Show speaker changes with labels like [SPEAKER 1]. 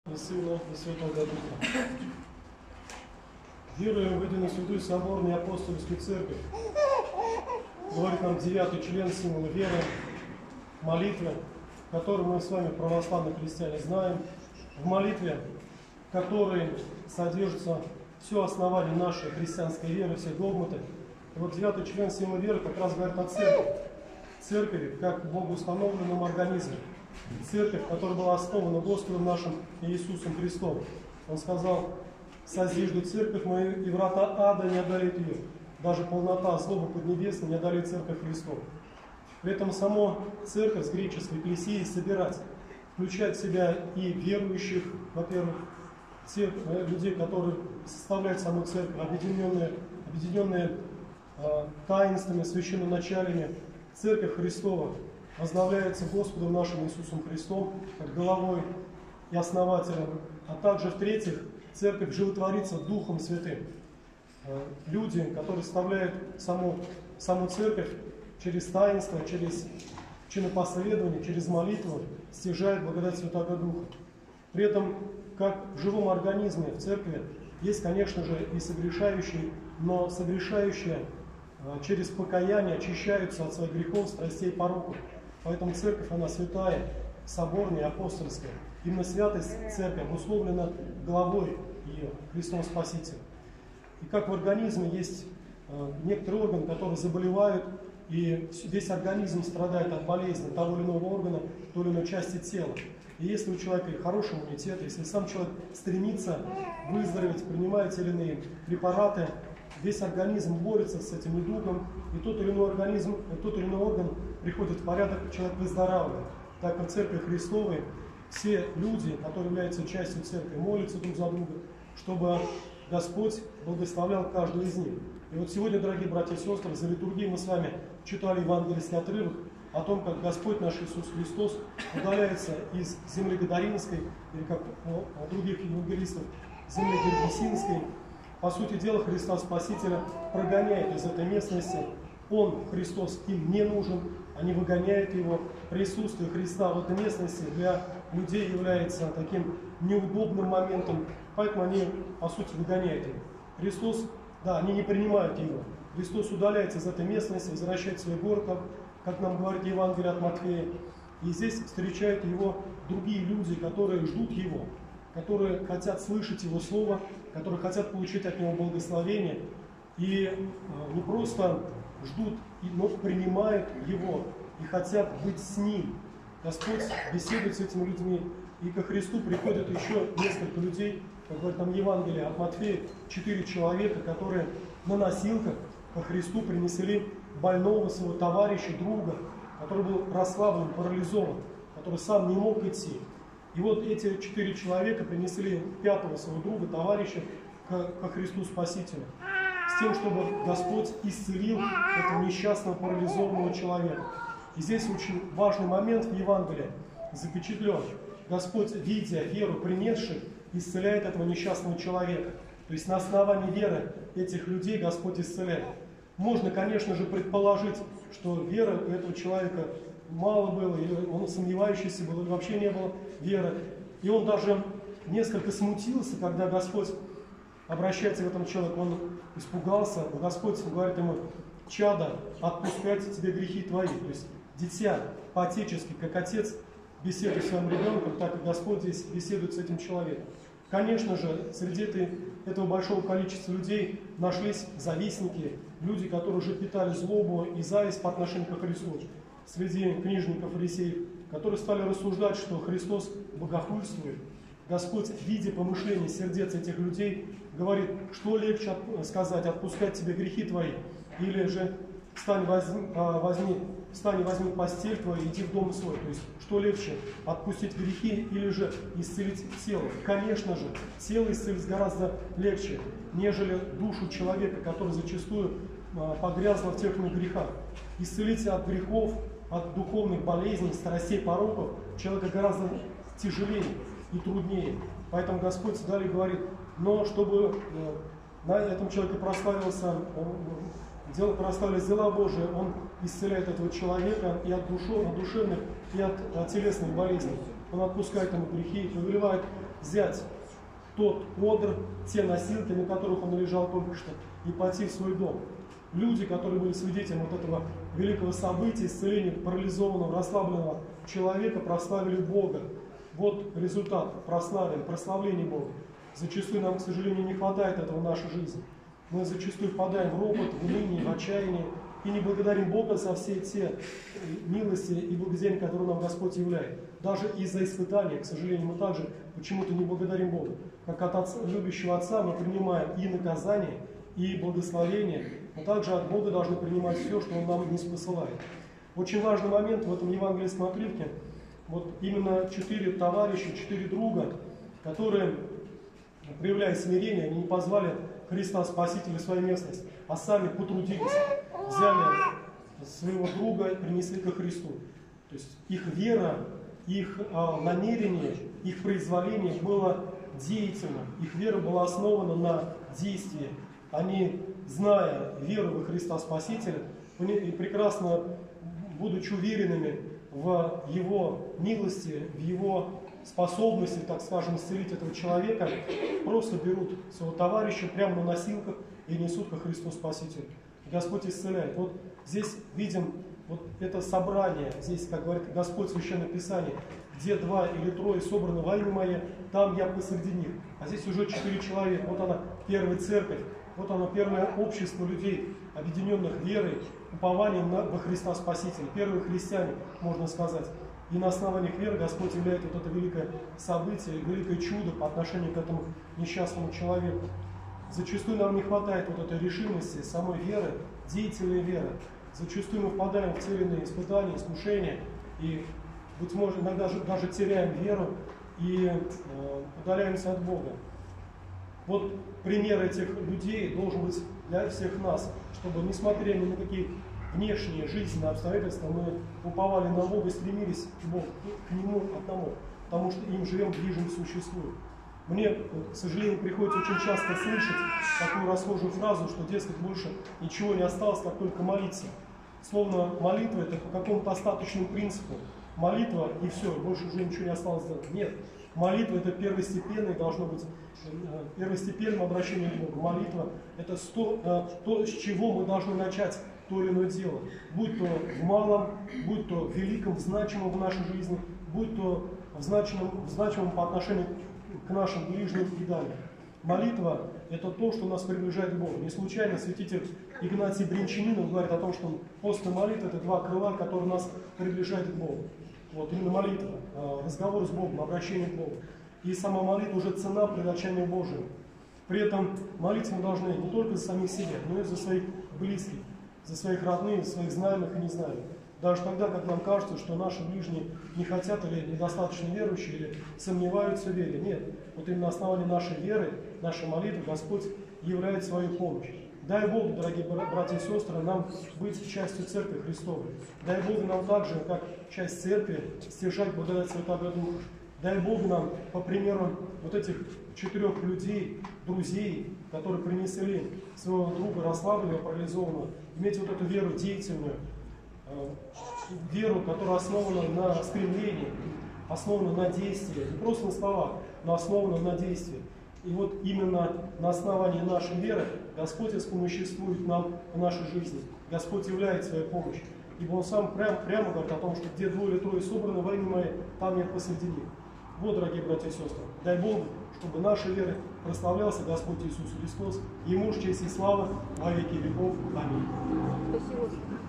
[SPEAKER 1] И Сына, и Святого Духа. Веруем в единую святую соборную апостольскую церковь. Говорит нам 9-й член символа веры, молитвы, которую мы с вами, православные христиане, знаем. В молитве, в которой содержится все основание нашей христианской веры, все догматы. И вот 9-й член символа веры как раз говорит о церкви. Церковь как богоустановленном организме. Церковь, которая была основана Господом нашим Иисусом Христом. Он сказал: «Созижду церковь мою, и врата ада не одолеют ее. Даже полнота злобы поднебесной не одолеет церковь Христову». При этом сама церковь с греческой «экклесией» собирать, включает в себя и верующих, во-первых, тех людей, которые составляют саму церковь, объединенные таинствами, священноначалиями. Церковь Христова возглавляется Господом нашим Иисусом Христом, как головой и основателем. А также, в-третьих, церковь животворится Духом Святым. Люди, которые составляют саму церковь, через таинство, через чинопоследование, через молитву, стяжают благодать Святого Духа. При этом, как в живом организме в церкви, есть, конечно же, и согрешающие, но согрешающие через покаяние очищаются от своих грехов, страстей и пороков. Поэтому церковь, она святая, соборная, апостольская. Именно святость церкви обусловлена главой ее, Христом Спасителем. И как в организме есть некоторые органы, которые заболевают, и весь организм страдает от болезни того или иного органа, той или иной части тела. И если у человека хороший иммунитет, если сам человек стремится выздороветь, принимает те или иные препараты, весь организм борется с этим недугом, и тот или иной организм, тот или иной орган приходит в порядок, человек выздоравливает. Так как в Церкви Христовой все люди, которые являются частью Церкви, молятся друг за друга, чтобы Господь благословлял каждого из них. И вот сегодня, дорогие братья и сестры, за литургией мы с вами читали евангельский отрывок о том, как Господь наш Иисус Христос удаляется из земли Гадаринской, или как у других евангелистов, земли Гергесинской. По сути дела, Христа Спасителя прогоняет из этой местности. Он, Христос, им не нужен, они выгоняют его. Присутствие Христа в этой местности для людей является таким неудобным моментом, поэтому они, по сути, выгоняют его. Христос, да, они не принимают его. Христос удаляется из этой местности, возвращается в свой город, как нам говорит Евангелие от Матфея. И здесь встречают его другие люди, которые ждут его, которые хотят слышать его слово, которые хотят получить от него благословение. И не просто ждут, но принимают его и хотят быть с ним. Господь беседует с этими людьми. И ко Христу приходят еще несколько людей, как говорит нам Евангелие от Матфея, 4 человека, которые на носилках ко Христу принесли больного своего товарища, друга, который был расслаблен, парализован, который сам не мог идти. И вот эти 4 человека принесли 5-го своего друга, товарища, ко Христу Спасителю, с тем, чтобы Господь исцелил этого несчастного парализованного человека. И здесь очень важный момент в Евангелии запечатлен. Господь, видя веру принесших, исцеляет этого несчастного человека. То есть на основании веры этих людей Господь исцеляет. Можно, конечно же, предположить, что вера у этого человека мало было, или он сомневающийся был, или вообще не было веры. И он даже несколько смутился, когда Господь обращается к этому человеку. Он испугался, Господь говорит ему: «Чадо, отпускайте тебе грехи твои». То есть дитя по-отечески, как отец беседует с своим ребенком, так и Господь здесь беседует с этим человеком. Конечно же, среди этого большого количества людей нашлись завистники, люди, которые уже питали злобу и зависть по отношению к Христу. Среди книжников, фарисеев, которые стали рассуждать, что Христос богохульствует. Господь, видя помышления сердец этих людей, говорит: что легче сказать: отпускать тебе грехи твои, или же встань, возьми постель твою и иди в дом свой. То есть, что легче: отпустить грехи или же исцелить тело? Конечно же, тело исцелить гораздо легче, нежели душу человека, который зачастую погрязла в тех или иных грехах. Исцелить от грехов, от духовных болезней, страстей, пороков человека гораздо тяжелее и труднее. Поэтому Господь далее говорит: но чтобы на этом человеке прославились дела Божии, Он исцеляет этого человека и от душевных, и от телесных болезней. Он отпускает ему грехи, повелевает взять тот одр, те носилки, на которых он лежал только что, и пойти в свой дом. Люди, которые были свидетелями вот этого великого события, исцеления парализованного, расслабленного человека, прославили Бога. Вот результат, прославление Бога. Зачастую нам, к сожалению, не хватает этого в нашей жизни. Мы зачастую впадаем в ропот, в уныние, в отчаяние и не благодарим Бога за все те милости и благодеяния, которые нам Господь являет. Даже из-за испытания, к сожалению, мы также почему-то не благодарим Бога. Как от отца, любящего Отца мы принимаем и наказание, и благословение, но также от Бога должны принимать все, что Он нам не спосылает. Очень важный момент в этом евангельском отрывке, вот именно 4 товарища, 4 друга, которые, проявляя смирение, они не позвали Христа Спасителя в свою местность, а сами потрудились, взяли своего друга и принесли ко Христу. То есть их вера, их намерение, их произволение было деятельным. Их вера была основана на действии. Они, зная веру во Христа Спасителя, и прекрасно, будучи уверенными в Его милости, в Его способности, так скажем, исцелить этого человека, просто берут своего товарища прямо на носилках и несут ко Христу Спасителю. Господь исцеляет. Вот здесь видим вот это собрание, здесь, как говорит Господь в Священном Писании, где 2 или 3 собраны во имя Мое, там я посреди них. А здесь уже 4 человека. Вот она, первая церковь, вот оно, первое общество людей, объединенных верой, упованием во Христа Спасителя. Первые христиане, можно сказать. И на основании их веры Господь являет вот это великое событие, великое чудо по отношению к этому несчастному человеку. Зачастую нам не хватает вот этой решимости, самой веры, деятельной веры. Зачастую мы впадаем в те или иные испытания, искушения, и, быть может, иногда даже теряем веру и удаляемся от Бога. Вот пример этих людей должен быть для всех нас, чтобы, несмотря ни на какие внешние жизненные обстоятельства, мы уповали на Бога и стремились к Богу, к Нему одному, потому что им живем, движем, существуем. Мне, к сожалению, приходится очень часто слышать такую расхожую фразу, что, дескать, больше ничего не осталось, как только молиться. Словно молитва – это по какому-то остаточному принципу. Молитва и все, больше уже ничего не осталось сделать. Нет, молитва – это первостепенное, должно быть первостепенным обращением к Богу. Молитва – это то, с чего мы должны начать то или иное дело. Будь то в малом, будь то в великом, в значимом в нашей жизни, будь то в значимом по отношению к нашим ближним и далее. Молитва – это то, что нас приближает к Богу. Не случайно святитель Игнатий Бринчанинов говорит о том, что постная молитва – это 2 крыла, которые нас приближают к Богу. Вот именно молитва, разговор с Богом, обращение к Богу. И сама молитва уже цена пред очами Божьим. При этом молиться мы должны не только за самих себя, но и за своих близких, за своих родных, своих знаемых и незнаемых. Даже тогда, как нам кажется, что наши ближние не хотят или недостаточно верующие, или сомневаются в вере. Нет, вот именно на основании нашей веры, нашей молитвы Господь являет свою помощь. Дай Бог, дорогие братья и сестры, нам быть частью Церкви Христовой. Дай Бог нам также, как часть Церкви, стяжать благодать Святого Духа. Дай Бог нам, по примеру вот этих 4 людей, друзей, которые принесли своего друга расслабленного, парализованного, иметь вот эту веру деятельную, веру, которая основана на стремлении, основана на действии, не просто на словах, но основана на действии. И вот именно на основании нашей веры Господь вспомоществует нам в нашей жизни. Господь являет свою помощь. Ибо Он сам прямо говорит о том, что где 2 или 3 собраны во имя Мое, там я посреди них. Вот, дорогие братья и сестры, дай Богу, чтобы нашей верой прославлялся Господь Иисус Христос, Ему ж честь и слава во веки веков. Аминь.
[SPEAKER 2] Спасибо.